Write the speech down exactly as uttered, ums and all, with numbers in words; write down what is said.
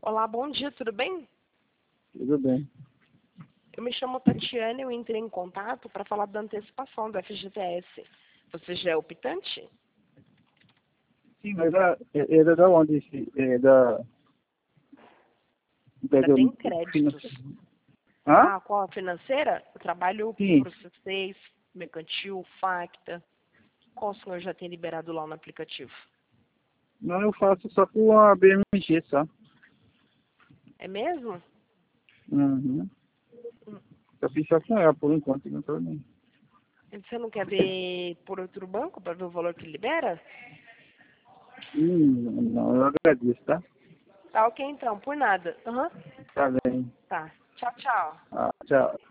Olá, bom dia, tudo bem? Tudo bem. Eu me chamo Tatiana e eu entrei em contato para falar da antecipação do F G T S. Você já é optante? Sim, mas era, era da onde? esse- É da... da, Da da Tem Créditos. finan- Hã? Ah, qual a financeira? Eu trabalho Sim. para o C seis, Mercantil, Facta. Qual o senhor já tem liberado lá no aplicativo? Não, eu faço só com a B M G, só. É mesmo? Uhum. Só fiz só com ela, por enquanto, não tô nem... Você não quer ver por outro banco para ver o valor que libera? Hum, não, eu agradeço, tá? Tá ok então, por nada. Aham. Tá bem. Tá. Tchau, tchau. Ah, tchau.